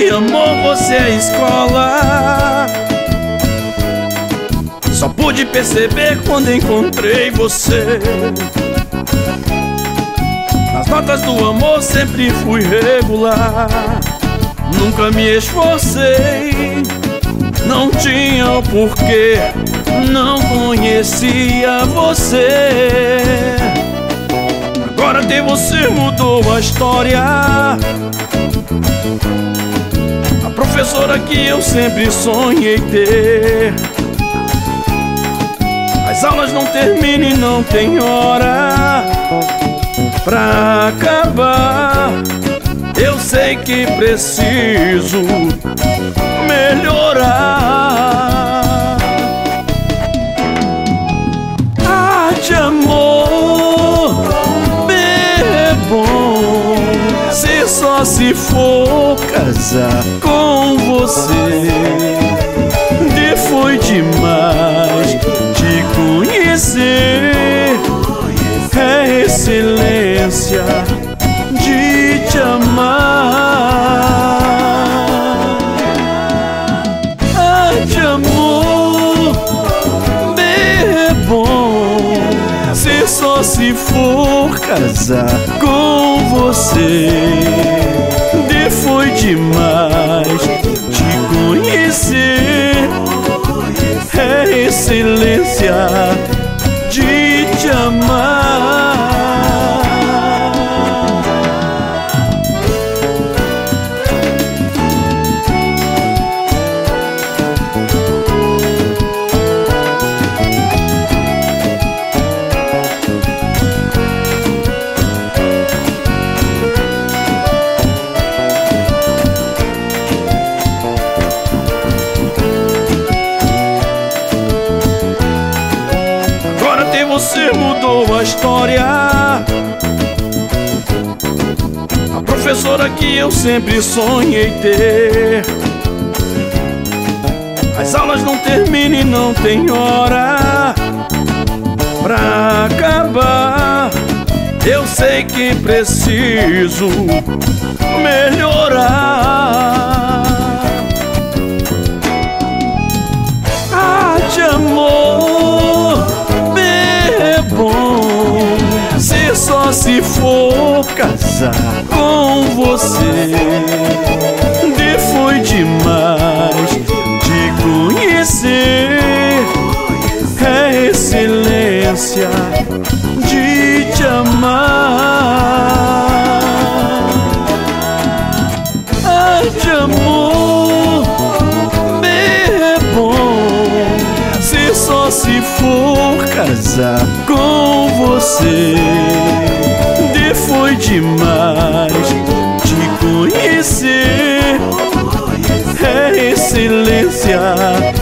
de amor você é escola. Só pude perceber quando encontrei você. Nas notas do amor sempre fui regular. Nunca me esforcei, não tinha o porquê, não conhecia você. Agora ter você mudou a história. A professora que eu sempre sonhei ter. As aulas não terminam e não tem hora pra acabar. Eu sei que preciso melhorar. Ah, de amor, bem é bom se só se for casar com você. E foi demais te conhecer. É excelência de te amar. Ah, de amor, bem é bom se só se for casar com você. E foi demais te conhecer. É excelência de te amar. Você mudou a história. A professora que eu sempre sonhei ter. As aulas não terminam e não tem hora pra acabar. Eu sei que preciso melhorar. Ah, de amor, é bom se só se for casar com você. E foi demais te conhecer. É excelência de te amar. Ah, de amor, bem é bom se só se for casar com você. E foi demais te conhecer. É excelência